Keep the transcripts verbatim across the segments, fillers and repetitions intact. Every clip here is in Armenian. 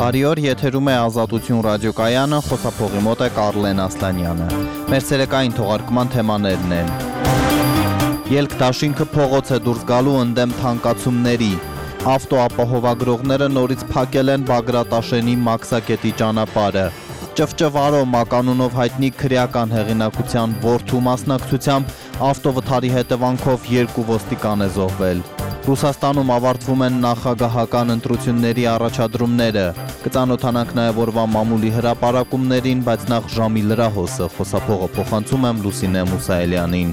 Բարի օր, եթերում է Ազատություն ռադիոկայանը, խոսափողի մոտ է Կարլեն Ասլանյանը։ Մեր ցերեկային թողարկման թեմաներն են. Ելք դաշինքը փողոց է դուրս գալու ընդդեմ թանկացումների։ Ավտոապահովագրողները նորից փակել են Բագրատաշենի Մաքսակետի ճանապարհը։ Ճվճվարո մականունով հայտնի քրեական հեղինակության որդու մասնակցությամբ ավտովթարի հետևանքով երկու ոստիկան է զոհվել։ Ռուսաստանում ավարտվում են նախագահական ընտրությունների առաջադրումները։ Կծանոթանանք նաև օրվա մամուլի հրապարակումներին, բայց նախ ժամի լրահոսը, խոսափողը փոխանցում եմ Լուսինե Մուսայելյանին։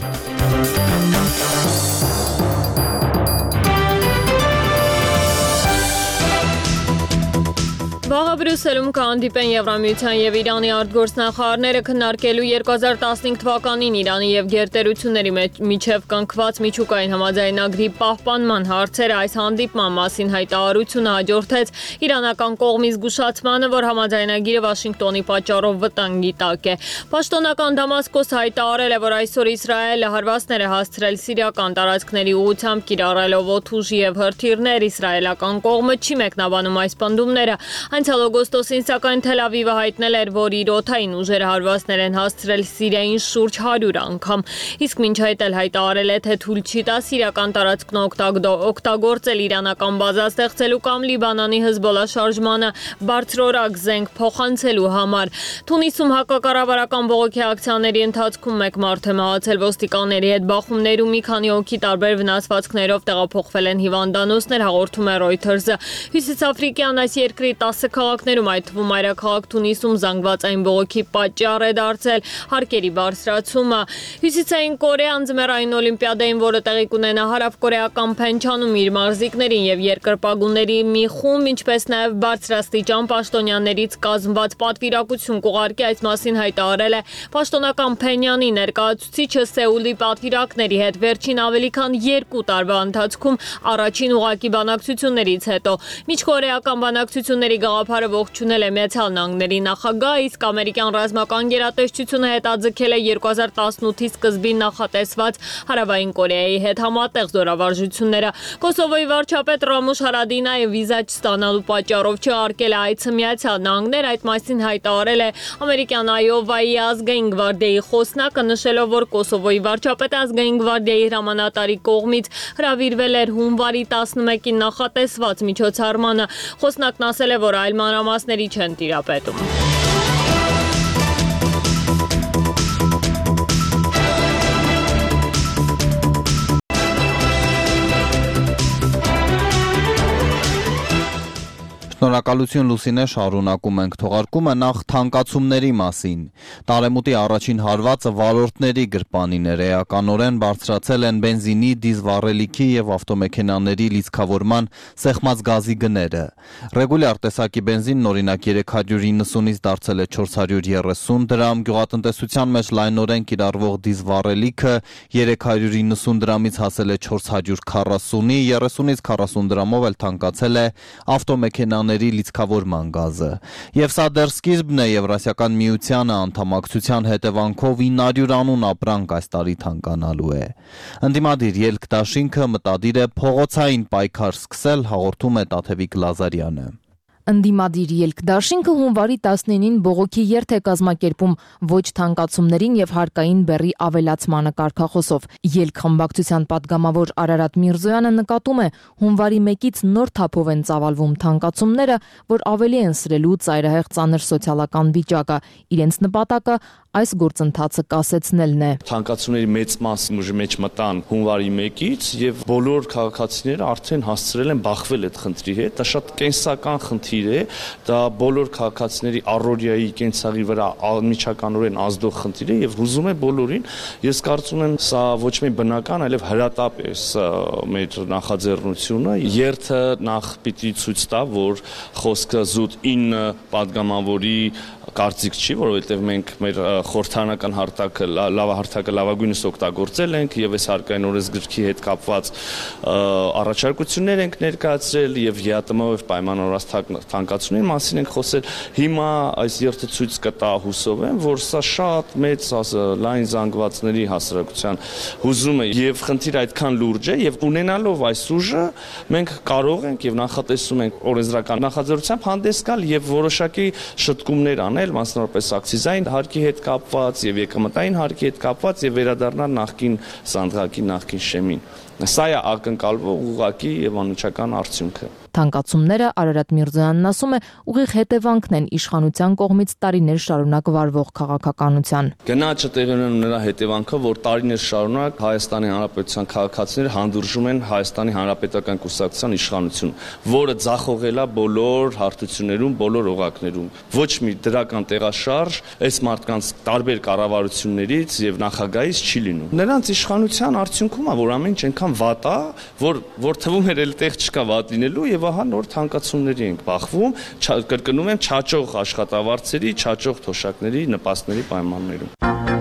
Վաղը Բրյուսելում կհանդիպեն Եվրամիության եւ Իրանի արտգործնախարարները քննարկելու երկու հազար տասնհինգ թվականին Իրանի եւ գերտերությունների միջև կնքված միջուկային համաձայնագրի պահպանման հարցերը։ Այս հանդիպման մասին հայտարարությունը հաջորդեց իրանական կողմի զգուշացմանը, որ համաձայնագիրը Վաշինգտոնի պատճառով վտանգի տակ է։ Պաշտոնական Դամասկոսը հայտարարել է, որ այսօր Իսրայելը հարվածներ է հասցրել սիրիական տարածքների ուղղությամբ կիրառելով օդուժ եւ հրթիռներ։ Իսրայելական կողմը չի մեկնաբանում այս պնդումները։ Անցյալ օգոստոսին սակայն Թել Ավիվը հայտնել էր, որ իր օդային ուժերը հարվածներ են հասցրել Սիրիային շուրջ հարյուր անգամ։ Իսկ մինչ այդ էլ հայտարարել է, թե թույլ չի տա սիրիական տարածքն օգտագործել իրանական բազա ստեղծելու կամ Լիբանանի Հեզբոլլա շարժմանը բարձրորակ զենք փոխանցելու համար։ Թունիսում հակակառավարական բողոքի ակցիաների ընթացքում մեկ մարդ է մահացել ոստիկանների հետ բախումներում, մի քանի հոգի տարբեր վնասվածքներով տեղափոխվել են հիվանդանոցներ, հաղորդում է Reuters-ը։ Հյուսիսաֆրիկյան այս երկրի տասը քաղաքներում, այդ թվում մայրաքաղաք Թունիսում զանգվածային բողոքի պատճառ է դարձել հարկերի բարձրացումը։ Հյուսիսային Կորեան ձմեռային օլիմպիադային, որը տեղի կունենա հարավկորեական Փենչանում, իր մարզիկներին եւ երկրպագուների մի խումբ, ինչպես նաեւ բարձրաստիճան պաշտոնյաներից կազմված պատվիրակություն կուղարկի, այս մասին հայտարարել է պաշտոնական Փենյանի ներկայացուցիչը Սեուլի պատվիրակների հետ վերջին ավելի քան երկու տարվա ընթացքում առաջին ուղղակի բանակցություններից հետո։ Միջկորեական բանակցությունների գաղափարը ողջունել է Միացյալ Նահանգների նախագահ, իսկ ամերիկյան ռազմական գերատեսչությունը հետաձգել է երկու հազար տասնութի սկզբին նախատեսված Հարավային Կորեայի հետ համատեղ զորավարժությունները։ Կոսովոյի վարչապետ Ռամուշ Հարադինայը վիզա չստանալու պատճառով չհարկել է այցը Միացյալ Նահանգներ, այդ մասին հայտարարել է ամերիկյան Այովայի ազգային գվարդիայի խոսնակը, նշելով, որ Կոսովոյի վարչապետը ազգային գվարդիայի հրամանատարի կողմից հրավիրվել էր հունվարի տասնմեկին նախատեսված միջոցառմանը։ Խոսնակն ասել է, որ այլ մանրամասների չեն տիրապետում։ Շնորհակալություն Լուսինե, շարունակում ենք թողարկումը նախ թանկացումների մասին։ Տարեմուտի առաջին հարվածը վարորդների գրպանին էր, էականորեն բարձրացել են բենզինի, դիզվառելիքի եւ ավտոմեքենաների լիցքավորման սեղմած գազի գները։ Ռեգուլյար տեսակի բենզինն օրինակ երեք հարյուր իննսունից դարձել է չորս հարյուր երեսուն դրամ, գյուղատնտեսության մեջ լայնորեն կիրառվող դիզվառելիքը երեք հարյուր իննսուն դրամից հասել է չորս հարյուր քառասունի, երեսունից քառասուն դրամով էլ թանկացել է ավտոմեքենաների լիցքավորման գազը։ Եվ սա դեռ սկիզբն է Եվրասիական միությանը անդամակցության հետևանքով ինը հարյուր անուն ապրանք այս տարի թանկանալու է։ Ընդդիմադիր ելք դաշինքը մտադիր է փողոցային պայքար սկսել, հաղորդում է Տաթևիկ Լազարյանը։ Ընդդիմադիր ելք դաշինքը հունվարի տասնինին բողոքի երթ է կազմակերպում ոչ թանկացումներին եւ հարկային բեռի ավելացմանը կարգախոսով։ Ելք խմբակցության պատգամավոր Արարատ Միրզոյանը նկատում է, հունվարի մեկից նոր թափով են ծավալվում թանկացումները, որ ավելի են սրելու ծայրահեղ ծանր սոցիալական վիճակը։ Իրենց նպատակը այս գործընթացը կասեցնելն է։ Թանկացումների մեծ մասը ուժի մեջ մտան հունվարի մեկից եւ բոլոր քաղաքացիները արդեն հասցրել են բախվել այդ խնդրի հետ։ Դա շատ կենսական խնդիր է, դա բոլոր քաղաքացիների առօրյայի կենցաղի վրա անմիջականորեն ազդող խնդիր է եւ հուզում է բոլորին։ Ես կարծում եմ, սա ոչ միայն բնական, այլև հրատապ է մեր նախաձեռնությունը։ Երթը նախ պիտի ցույց տա, որ խոսքը զուտ ինը падգամավորի կարծիք չի, որովհետև մենք մեր խորհրդարանական հարթակը, լավահարթակը լավագույնս օգտագործել ենք եւ այս հարկային օրենսգրքի հետ կապված առաջարկություններ ենք ներկայացրել եւ ԵԱՏՄ-ով պայմանավորված թանկացումների մասին ենք խոսել։ Հիմա այս երթը ցույց կտա հուսով եմ, որ սա շատ մեծ լայն զանգվածների հասարակության հուզում է եւ խնդիրը այդքան լուրջ է եւ ունենալով այս ուժը մենք կարող ենք եւ նախատեսում ենք օրենսդրական նախաձեռնությամբ հանդես գալ եւ որոշակի շտկումներ անել, մասնավորապես ակցիզային հարկի հետ կապված եւ եկամտային հարկի հետ կապված եւ վերադառնալ նախկին սանդղակի, նախկին շեմին։ Սա է ակնկալվող ուղղակի եւ անմիջական արդյունքը։ Թանկացումները Արարատ Միրզոյանն ասում է ուղիղ հետևանքն են իշխանության կողմից տարիներ շարունակ վարվող քաղաքականության։ Գնաճը տեղի ունենում նրա հետևանքը, որ տարիներ շարունակ Հայաստանի Հանրապետության քաղաքացիները հանդուրժում են Հայաստանի Հանրապետական կուսակցության իշխանություն, որը ձախողել է բոլոր հարթություններում, բոլոր օղակներում։ Ոչ մի դրական տեղաշարժ այս մարդկանց տարբեր կառավարություններից եւ նախագահից չի լինում։ Նրանց իշխանության արդյունքում է, որ ամեն ինչ այնքան վատ է, որ որ թվում էր էլ տեղ չկա վատ լինելու եւ ահա նոր թանկացումների ենք բախվում, կրկնում եմ, չաճող աշխատավարձերի, չաճող թոշակների, նպաստների պայմաններում։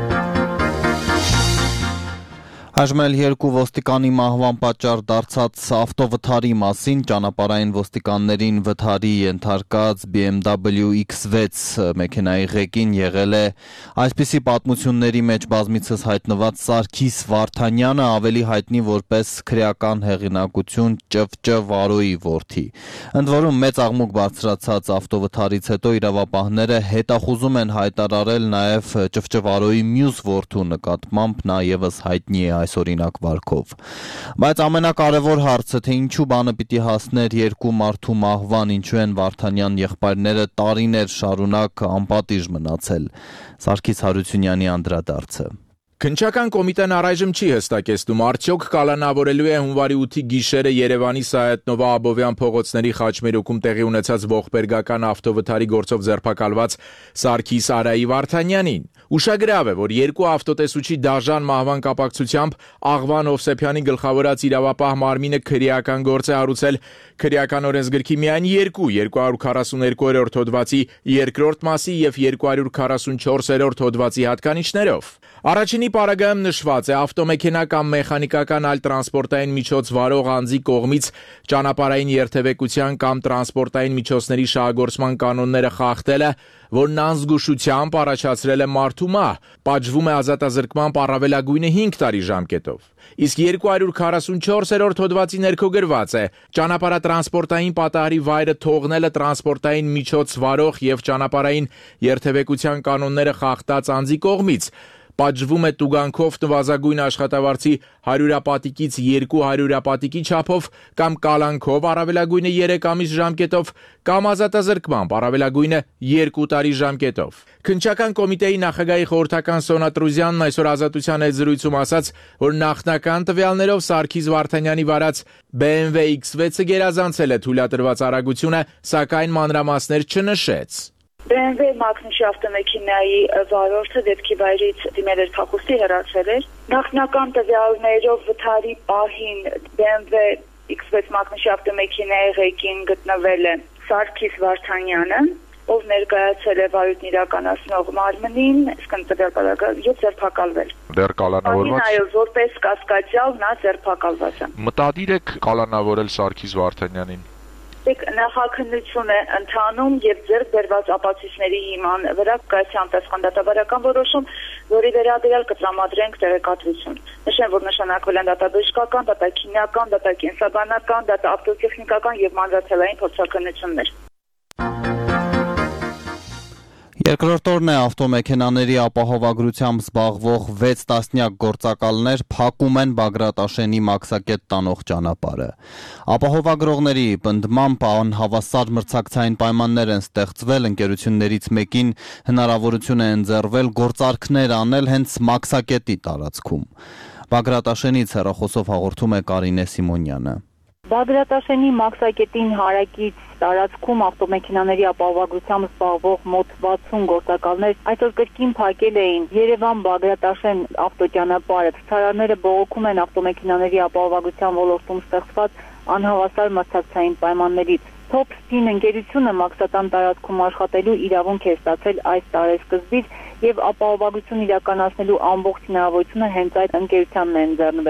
Այժմ էլ երկու ոստիկանի մահվան պատճառ դարձած ավտովթարի մասին ճանապարհային ոստիկաններին վթարի ենթարկած B M W X six մեքենայի ղեկին եղել է այսպիսի պատմությունների մեջ բազմիցս հայտնված Սարգիս Վարդանյանը, ավելի հայտնի որպես քրեական հեղինակություն Չ Չ Վարոյի որդի։ Ընդ որում մեծ աղմուկ բարձրացած ավտովթարից հետո իրավապահները հետախուզում են հայտարարել նաև Չ Չ Վարոյի մյուս որդու նկատմամբ, նա ևս հայտնի է այս օրինակ վարքով։ Բայց ամենակարևոր հարցը, թե ինչու բանը պիտի հասներ երկու մարդու մահվան, ինչու են Վարդանյան եղբայրները տարիներ շարունակ անպատիժ մնացել։ Սարգիս Հարությունյանի անդրադարձը։ Քննչական կոմիտեն առայժմ չի հստակեցնում, արդյոք կալանավորելու է հունվարի ութի գիշերը Երևանի Սայաթ-Նովա Աբովյան փողոցների խաչմերուկում տեղի ունեցած ողբերգական ավտովթարի գործով ձերբակալված Սարգիս Արայի Վարդանյանին։ Ուշագրավ է, որ երկու ավտոտեսուչի դաժան մահվան կապակցությամբ Աղվան Հովսեփյանի գլխավորած իրավապահ մարմինը քրեական գործ է հարուցել քրեական օրենսգրքի միայն երկու երկու հարյուր քառասուներկու-րդ հոդվածի երկրորդ մասի եւ երկու հարյուր քառասունչորս-րդ հոդվածի հատկանիշներով։ Առաջինի պարագայում նշված է ավտոմեքենա կամ մեխանիկական այլ տրանսպորտային միջոց վարող անձի կողմից ճանապարհային երթևեկության կամ տրանսպորտային միջոցների շահագործման կանոնները խախտելը, որն անզգուշությամբ առաջացրել է մարդու մահ, պատժվում է ազատազրկման առավելագույնը հինգ տարի ժամկետով։ Իսկ երկու հարյուր քառասունչորս-րդ հոդվածի ներքո գրված է. ճանապարհատրանսպորտային պատահարի վայրը թողնելը տրանսպորտային միջոց վարող եւ ճանապարհային երթևեկության կանոնները խախտած անձի կողմից պատժվում է տուգանքով նվազագույն աշխատավարձի հարյուրապատիկից երկու հարյուրապատիկի չափով կամ կալանքով առավելագույնը երեք ամիս ժամկետով կամ ազատազրկմամբ առավելագույնը երկու տարի ժամկետով։ Քննչական կոմիտեի նախագահի խորհրդական Սոնա Տրուզյանն այսօր Ազատության հետ զրույցում ասաց, որ նախնական տվյալներով Սարգիս Վարդանյանի վարած B M W X six-ը գերազանցել է թույլատրված արագությունը, սակայն մանրամասներ չնշեց։ B M W մակնիշի ավտոմեքենայի վարորդը դեպքի վայրից դիմել էր փախուստի, հեռացել էր։ Նախնական տվյալներով վթարի պահին B M W X six մակնիշի ավտոմեքենայի ղեկին գտնվել է Սարգիս Վարդանյանը, ով ներկայացել է վարույթն իրականացնող մարմնին, իսկ տվյալ պարագայում ձերբակալվել։ Դեռ կալանավորված։ Այո, որպես կասկածյալ նա ձերբակալված է։ Մտադիր եք կալանավորել Սարգիս Վարդանյանին։ Նախաքննություն է ընթանում եւ ձեռք բերված ապացույցների հիման վրա կայացան տեսխանդատաբարական որոշում, որի վերաբերյալ կտրամադրենք տեղեկատվություն։ Նշեմ, որ նշանակվել են դատաբժշկական, դատաքիմիական, դատակենսաբանական, դատաավտոտեխնիկական եւ մանրաթելային փորձաքննություններ։ Երկրորդ օրն է ավտոմեքենաների ապահովագրությամբ զբաղվող վեց տասնյակ գործակալներ փակում են Բագրատաշենի Մաքսակետ տանող ճանապարհը։ Ապահովագրողների պնդմամբ անհավասար մրցակցային պայմաններ են ստեղծվել, ընկերություններից մեկին հնարավորություն է ընձեռվել գործարքներ անել հենց Մաքսակետի տարածքում։ Բագրատաշենից հեռախոսով հաղորդում է Կարինե Սիմոնյանը։ Բագրատաշենի Մաքսակետին հարակից տարածքում ավտոմեքենաների ապահովագրությամբ զբաղվող մոտ վաթսուն գործակալներ այսօր կրկին փակել էին Երևան-Բագրատաշեն ավտոճանապարհը։ Ցուցարարները բողոքում են ավտոմեքենաների ապահովագրության ոլորտում ստեղծված անհավասար մրցակցային պայմաններից։ Top Spin ընկերությունը Մաքսատան տարածքում աշխատելու իրավունք է ստացել այս տարեսկզբից եւ ապահովագրություն իրականացնելու ամբողջ հնարավորությունը հենց այդ ընկերությանն է ընձեռնվել։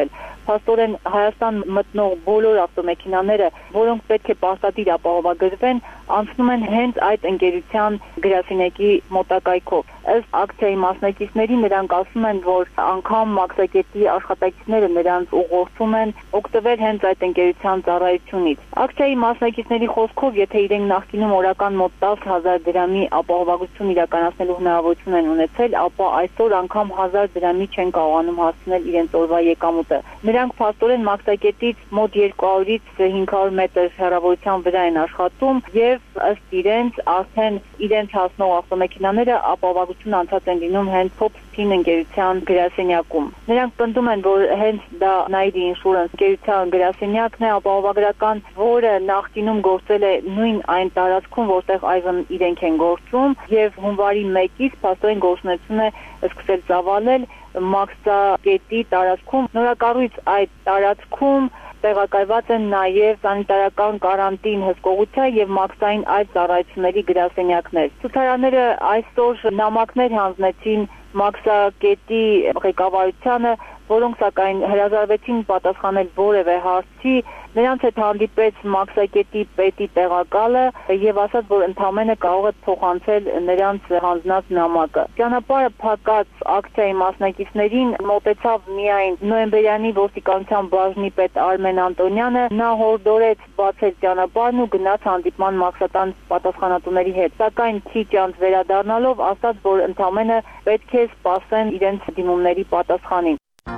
փաստորեն Հայաստան մտնող բոլոր ավտոմեքենաները, որոնք պետք է պարտադիր ապահովագրվեն, անցնում են հենց այդ ընկերության գրասենյակի մոտակայքով։ Ըստ ակցիայի մասնակիցների նրանք ասում են, որ անգամ մաքսակետի աշխատակիցները նրանց ուղղորդում են օգտվել հենց այդ ընկերության ծառայությունից։ Ակցիայի մասնակիցների խոսքով, եթե իրենք նախկինում օրական մոտ տասը հազար դրամի ապահովագրություն իրականացնելու հնարավորություն են ունեցել, ապա այսօր անգամ հազար դրամի չեն կարողանում հասցնել իրենց օրվա եկամուտը։ Նրանք փաստորեն մաքսակետից մոտ երկու հարյուրից հինգ հարյուր մետր հեռավորության վրա են աշխատում եւ ըստ իրենց արդեն իրենց հասնող ավտոմեքենաները ապահովագրություն անցած են լինում հենց Փոփսփին ընկերության գրասենյակում։ Նրանք պնդում են, որ հենց դա Nairi Insurance ընկերության գրասենյակն է ապահովագրական, որը նախկինում գործել է նույն այն տարածքում, որտեղ այժմ իրենք են գործում, եւ հունվարի մեկից փաստորեն գործունեություն է սկսել ծավալել մաքսակետի տարածքում։ Նորակառույց այդ տարածքում տեղակայված են նաև սանիտարական կարանտին հսկողության եւ մաքսային այլ ծառայությունների գրասենյակներ։ Ցուցարարները այսօր նամակներ հանձնեցին մաքսակետի ղեկավարությանը, որոնք սակայն հրաժարվեցին պատասխանել որևէ հարցի։ Նրանց հետ հանդիպեց մաքսակետի պետի տեղակալը եւ ասաց, որ ընդամենը կարող է փոխանցել նրանց հանձնած նամակը։ Ճանապարհը փակած ակցիայի մասնակիցներին մոտեցավ միայն նոյեմբերյանի ոստիկանության բաժնի պետ Արմեն Անտոնյանը, նա հորդորեց բացել ճանապարհն ու գնաց հանդիպման մաքսատան պատասխանատուների հետ։ Սակայն քիչ անց վերադառնալով ասաց, որ ընդամենը պետք է սպասեն իրենց դիմումների պատասխանին։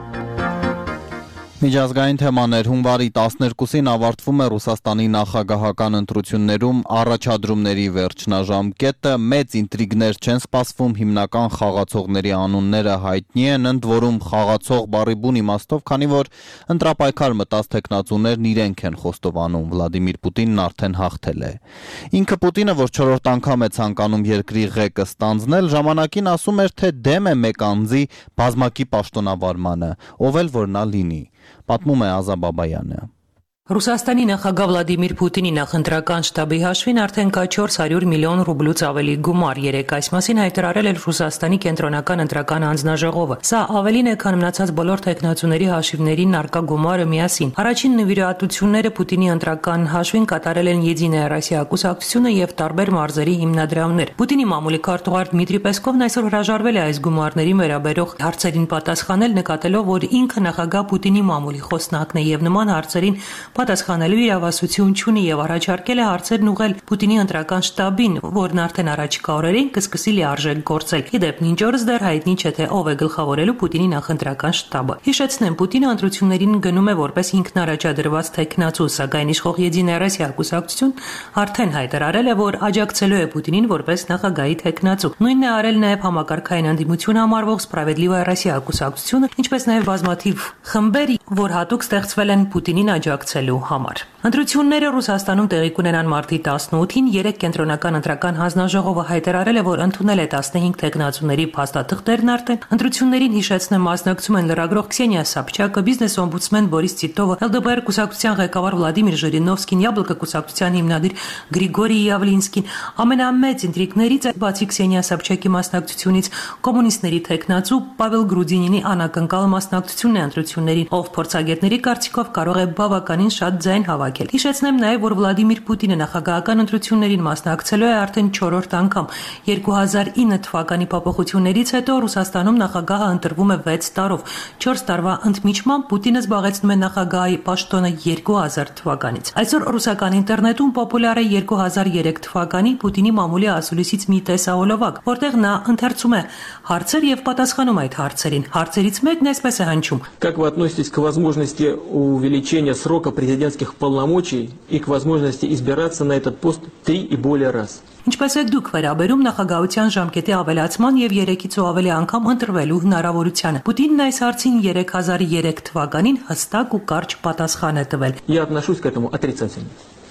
Միջազգային թեմաներ հունվարի տասներկուսին ավարտվում է Ռուսաստանի նախագահական ընտրություններում առաջադրումների վերջնաժամկետը, մեծ ինտրիգներ չեն սպասվում, հիմնական խաղացողների անունները հայտնի են, ընդ որում խաղացող բառի բուն իմաստով, քանի որ ընտրապայքար մտած թեկնածուներն իրենք են խոստովանում, Վլադիմիր Պուտինն արդեն հաղթել է։ Ինքը Պուտինը, որ չորրորդ անգամ է ցանկանում երկրի ղեկը ստանձնել, ժամանակին ասում էր, թե դեմ է մեկ անձի բազմակի պաշտոնավարմանը, ով էլ որ նա լինի։ Պատմում է Ազա Բաբայանը։ Ռուսաստանի նախագահ Վլադիմիր Պուտինի նախընտրական շտաբի հաշվին արդեն կա չորս հարյուր միլիոն ռուբլուց ավելի գումար, երեկ այս մասին հայտարարել էր Ռուսաստանի կենտրոնական ընտրական հանձնաժողովը։ Սա ավելին է, քան մնացած բոլոր տեխնացուների հաշիվներին առկա գումարը միասին։ Առաջին նվիրատությունները Պուտինի ընտրական հաշվին կատարել են Եդիная Ռոսիա կուսակցությունը եւ տարբեր մարզերի հիմնադրամներ։ Պուտինի մամուլի քարտուղար Դմիտրի Պեսկովն այսօր հրաժարվել է այս գումարների վերաբերող հարցերին պատասխանել, նկատելով, որ ինքը նախագահ Պուտինի մամուլի խոսնակն է եւ նման հարցերին պատասխանելու իրավասություն չունի եւ առաջարկել է հարցերն ուղղել Պուտինի ընտրական շտաբին, որն արդեն առաջիկա օրերին կսկսի լիարժեք գործել։ Իդեպ մինչ օրս դեռ հայտնի չէ, թե ով է գլխավորելու Պուտինի նախընտրական շտաբը։ Հիշեցնեմ, Պուտինը ընտրություններին գնում է որպես ինքնարաճադրված թեկնածու, սակայն իշխող Եդիная Ռոսիա կուսակցություն արդեն հայտարարել է, որ աջակցելու է Պուտինին որպես նախագահի թեկնածու։ Նույնն է արել նաեւ համակարգային ընդդիմություն համարվող Սպրավեդլիվայա Ռոսիա կուսակցությունը, ինչպես նաեւ բազմաթիվ խմբեր, որ հատուկ ստեղծվել են Պուտինին աջակցել համար։ Ընտրությունները Ռուսաստանում տեղի կունենան մարտի տասնութին, երեք կենտրոնական ընտրական հանձնաժողովը հայտարարել է, որ ընդունել է տասնհինգ թեկնածուների փաստաթղթերն արդեն։ Ընտրություններին հիշեցնեմ մասնակցում են լրագրող Քսենիա Սապչակը, բիզնես օմբուդսմեն Բորիս Տիտովը, Էլ Դե Պի Ար կուսակցության ղեկավար Վլադիմիր Ժիրինովսկին, Յաբլկա կուսակցության հիմնադիր Գրիգորի Յավլինսկին։ Ամենամեծ ինտրիգներից բացի Քսենիա Սապչակի մասնակցությունից կոմունիստների թեկնածու Պավել Գրուդինինի անակնկալ մասնակցությունն է ընտրություններին, ով փորձագետների կարծիքով կարող է բավականին շատ ձայն հավաքել։ Հիշեցնեմ նաև, որ Վլադիմիր Պուտինը նախագահական ընտրություններին մասնակցելու է արդեն չորրորդ անգամ։ երկու հազար ինը թվականի փոփոխություններից հետո Ռուսաստանում նախագահը ընտրվում է վեց տարով։ չորս տարվա ընդմիջմամբ Պուտինը զբաղեցնում է նախագահի պաշտոնը երկու հազար թվականից։ Այսօր ռուսական ինտերնետում պոպուլյար է երկու հազար երեք թվականի Պուտինի մամուլի ասուլիսից մի տեսահոլովակ, որտեղ նա ընթերցում է հարցեր եւ պատասխանում այդ հարցերին։ Հարցերից մեկն այսպես է հնչում. Как вы относитесь к возможности увеличения срока президентских полномочий и к возможности избираться на этот пост три и более раз? Ինչպես եք դուք վերաբերում նախագահության ժամկետի ավելացման եւ երեքից ու ավելի անգամ ընտրվելու հնարավորությանը։ Պուտինն այս հարցին երեք հազար երեք թվականին հստակ ու կարճ պատասխան է տվել. Я отношусь к этому отрицательно.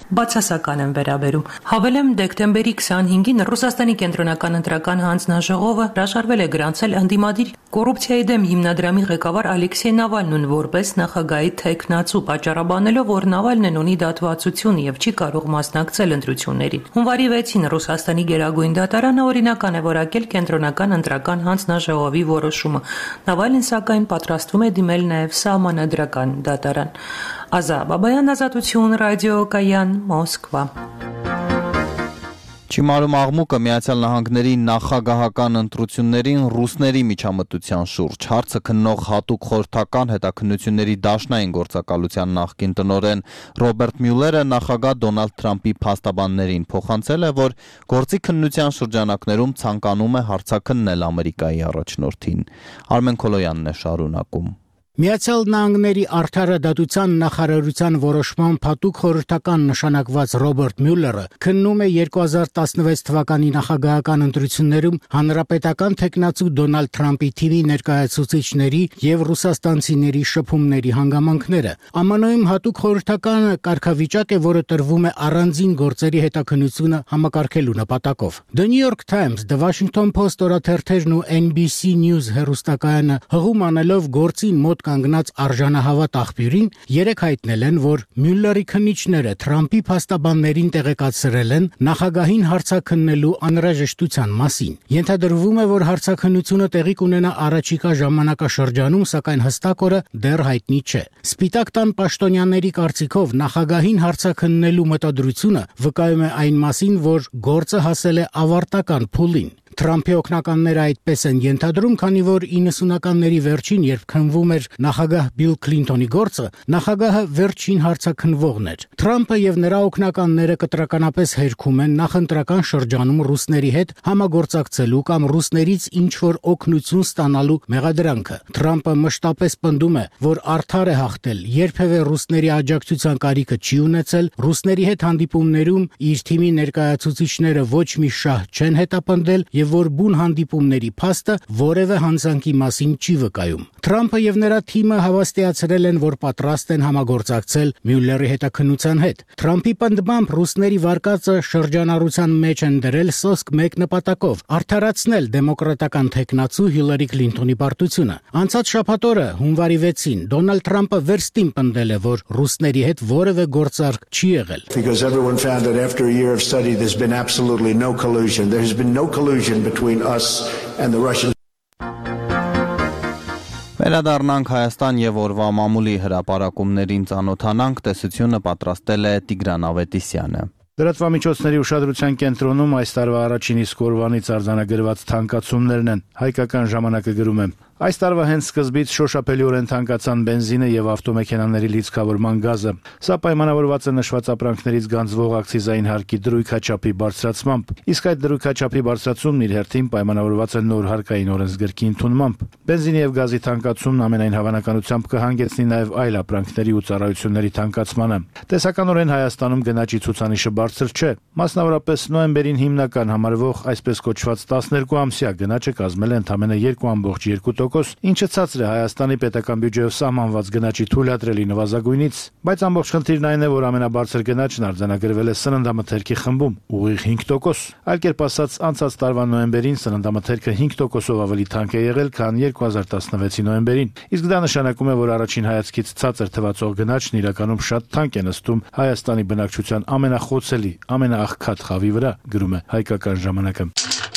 բացասական են վերաբերում։ Հավելեմ, դեկտեմբերի քսանհինգին Ռուսաստանի կենտրոնական ընտրական հանձնաժողովը հրաժարվել է գրանցել ընդդիմադիր կոռուպցիայի դեմ հիմնադրամի ղեկավար Ալեքսեյ Նավալնուն որպես նախագահի թեկնածու, պատճառաբանելով, որ Նավալնն ունի դատվածություն եւ չի կարող մասնակցել ընտրություններին։ Հունվարի վեցին Ռուսաստանի գերագույն դատարանը օրինական է որակել կենտրոնական ընտրական հանձնաժողովի որոշումը։ Նավալին սակայն պատրաստվում է դիմել նաեւ սահմանադրական դատարան։ Ազա Բաբայան, Ազատություն, ռադիոկայան, Մոսկվա։ Չիմարում աղմուկը Միացյալ Նահանգների նախագահական ընտրություններին ռուսների միջամտության շուրջ հարցը քննող հատուկ խորհրդական հետաքննությունների դաշնային գործակալության նախկին տնօրեն Ռոբերտ Մյուլերը նախագահ Դոնալդ Թրամփի փաստաբաններին փոխանցել է, որ գործի քննության շրջանակներում ցանկանում է հարցաքննել Ամերիկայի առաջնորդին։ Արմեն Քոլոյանն է շարունակում։ Միացյալ Նահանգների արդարադատության նախարարության որոշմամբ հատուկ խորհրդական նշանակված Ռոբերտ Մյուլերը քննում է երկու հազար տասնվեց թվականի նախագահական ընտրություններում հանրապետական թեկնածու Դոնալդ Թրամփի թիմի ներկայացուցիչների եւ ռուսաստանցիների շփումների հանգամանքները։ ԱՄՆ-ում հատուկ խորհրդական կարգավիճակ է, որը տրվում է առանձին գործերի հետաքննությունը համակարգելու նպատակով։ The New York Times, The Washington Post օրաթերթերն ու N B C News հեռուստակայանը հղում անելով գործին մոտ կանգնած արժանահավատ աղբյուրին երեք հայտնել են, որ Մյուլլերի քննիչները Թրամփի փաստաբաններին տեղեկացրել են նախագահին հարցաքննելու անհրաժեշտության մասին։ Ենթադրվում է, որ հարցաքննությունը տեղի կունենա առաջիկա ժամանակաշրջանում, սակայն հստակ օրը դեռ հայտնի չէ։ Սպիտակ տան պաշտոնյաների կարծիքով նախագահին հարցաքննելու մտադրությունը վկայում է այն մասին, որ գործը հասել է ավարտական փուլին։ Թրամփի օգնականները այդպես են ենթադրում, քանի որ իննսունականների վերջին, երբ քննվում էր նախագահ Բիլ Քլինթոնի գործը, նախագահը վերջին հարցաքննվողն էր։ Թրամփը եւ նրա օգնականները կտրականապես հերքում են նախընտրական շրջանում ռուսների հետ համագործակցելու կամ ռուսներից ինչ-որ օգնություն ստանալու մեղադրանքը։ Թրամփը մշտապես պնդում է, որ արդար է հաղթել, երբևէ ռուսների աջակցության կարիքը չի ունեցել, ռուսների հետ հանդիպումներում իր թիմի ներկայացուցիչները ոչ մի շահ չեն հետապնդել եւ որ բուն հանդիպումների փաստը որևէ հանցանքի մասին չի վկայում։ Թրամփը եւ նրա թիմը հավաստիացրել են, որ պատրաստ են համագործակցել Մյուլլերի հետաքննության հետ։ Թրամփի պնդմամբ ռուսների վարկածը շրջանառության մեջ են դրել սոսկ մեկ նպատակով՝ արդարացնել դեմոկրատական թեկնածու Հիլարի Քլինթոնի պարտությունը։ Անցած շաբաթ օրը հունվարի վեցին Դոնալդ Թրամփը վերստին պնդել է, որ ռուսների հետ որևէ գործարք չի եղել։ Because everyone found that after a year of study there's been absolutely no collusion. There has been no collusion between us and the Russians. Վերադառնանք Հայաստան եւ օրվա մամուլի հրապարակումներին ծանոթանանք, տեսությունը պատրաստել է Տիգրան Ավետիսյանը։ Լրատվամիջոցների ուշադրության կենտրոնում այս տարվա առաջին իսկ օրվանից արձանագրված թանկացումներն են։ Հայկական ժամանակը գրում է. Այս տարվա հենց սկզբից շոշափելիորեն թանկացան բենզինը եւ ավտոմեքենաների լիցքավորման գազը։ Սա պայմանավորված է նշված ապրանքներից գանձվող ակցիզային հարկի դրույքաչափի բարձրացմամբ, իսկ այդ դրույքաչափի բարձրացումն իր հերթին պայմանավորված է նոր հարկային օրենսգրքի ընդունմամբ։ Բենզինի եւ գազի թանկացումն ամենայն հավանականությամբ կհանգեցնի նաեւ այլ ապրանքների ու ծառայությունների թանկացմանը։ Տեսականորեն Հայաստանում գնաճի ցուցանիշը բարձր չէ։ Մասնավորապես նոյեմբերին հիմնական համարվող այսպես կոչված տասներկու ամսյա գնաճը կազմել է ընդամենը երկու կόμμα երկու տոկոս, ինչը ցածր է Հայաստանի պետական բյուջեով սահմանված գնաճի թույլատրելի նվազագույնից, բայց ամբողջ խնդիրն այն է, որ ամենաբարձր գնաճն արձանագրվել է սննդամթերքի խմբում՝ ուղիղ հինգ տոկոս։ Այլ կերպ ասած, անցած տարվա նոյեմբերին սննդամթերքը հինգ տոկոսով ավելի թանկ է եղել, քան երկու հազար տասնվեցի նոյեմբերին։ Իսկ դա նշանակում է, որ առաջին հայացքից ցածր թվացող գնաճն իրականում շատ թանկ է նստում Հայաստանի բնակչության ամենախոցելի, ամենաաղքատ խավի վրա, գրում է Հայկական ժամանակը։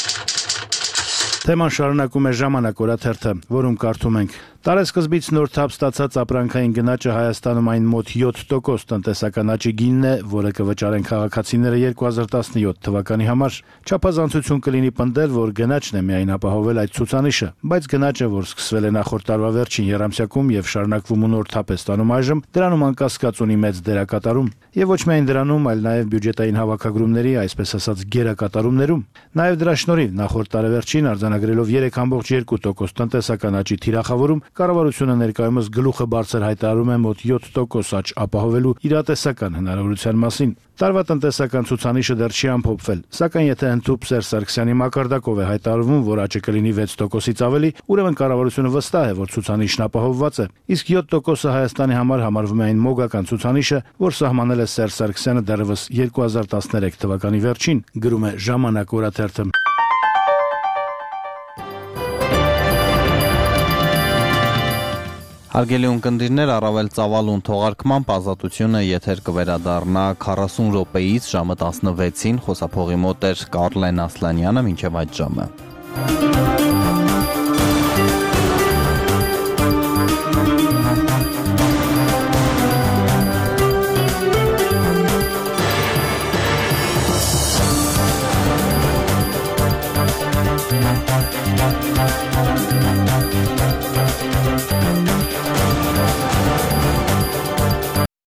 Թեման շարունակում է Ժամանակ օրաթերթը, որում կարդում ենք. Տարեսկզբից նոր թափ ստացած ապրանքային գնաճը Հայաստանում այն մոտ յոթ տոկոս տնտեսական աճի գինն է, որը կվճարեն քաղաքացիները երկու հազար տասնյոթ թվականի համար։ Չափազանցություն կլինի պնդել, որ գնաճն է միայն ապահովել այդ ցուցանիշը, բայց գնաճը, որ սկսվել է նախորդ տարվա վերջին եռամսյակում եւ շարունակվում ու նոր թափ է ստանում այժմ, դրանում անկասկած ունի մեծ դերակատարում։ Եվ ոչ միայն դրանում, այլ նաեւ բյուջետային հավաքագրումների, այսպես ասած, գերակատարումներում։ Նաեւ դրա շնորհիվ նախորդ տարեվերջին արձանագրված արձանագրելով երեք կόμma երկու տոկոս տնտեսական աճի թիրախավորում, կառավարությունը ներկայումս գլուխը բարձր հայտարարում է մոտ յոթ տոկոս աճ ապահովելու իրատեսական հնարավորության մասին։ Տարվա տնտեսական ցուցանիշը դեռ չի ամփոփվել, սակայն եթե ընդհանուր Սերժ Սարգսյանի մակարդակով է հայտարարվում, որ աճը կլինի վեց տոկոսից ավելի, ուրեմն կառավարությունը վստահ է, որ ցուցանիշն ապահովված է։ Իսկ յոթ տոկոսը Հայաստանի համար համարվում է այն մոգական ցուցանիշը, որ սահմանել է Սերժ Սարգսյանը դեռևս երկու հազար տասներեք թվականի վերջին, գրում է Ժամանակ օրաթերթը։ Հարգելի ունկնդիրներ, առավել ծավալուն թողարկմամբ ազատությունը եթեր կվերադառնա քառասուն րոպեից ժամը տասնվեցին, խոսափողի մոտ էր Կարլեն Ասլանյանը, մինչև այդ ժամը։